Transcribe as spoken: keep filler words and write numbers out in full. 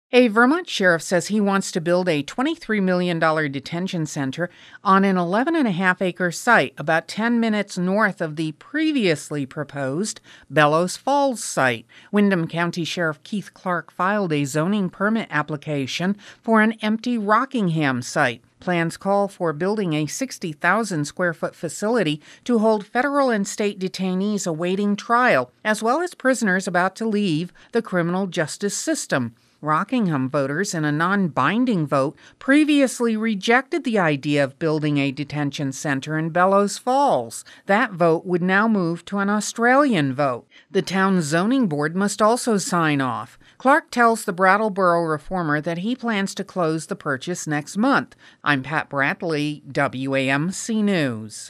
A Vermont sheriff says he wants to build a twenty-three million dollars detention center on an eleven and a half acre site about ten minutes north of the previously proposed Bellows Falls site. Windham County Sheriff Keith Clark filed a zoning permit application for an empty Rockingham site. Plans call for building a sixty thousand square foot facility to hold federal and state detainees awaiting trial, as well as prisoners about to leave the criminal justice system. Rockingham voters, in a non-binding vote, previously rejected the idea of building a detention center in Bellows Falls. That vote would now move to an Australian vote. The town's zoning board must also sign off. Clark tells the Brattleboro Reformer that he plans to close the purchase next month. I'm Pat Bradley, W A M C News.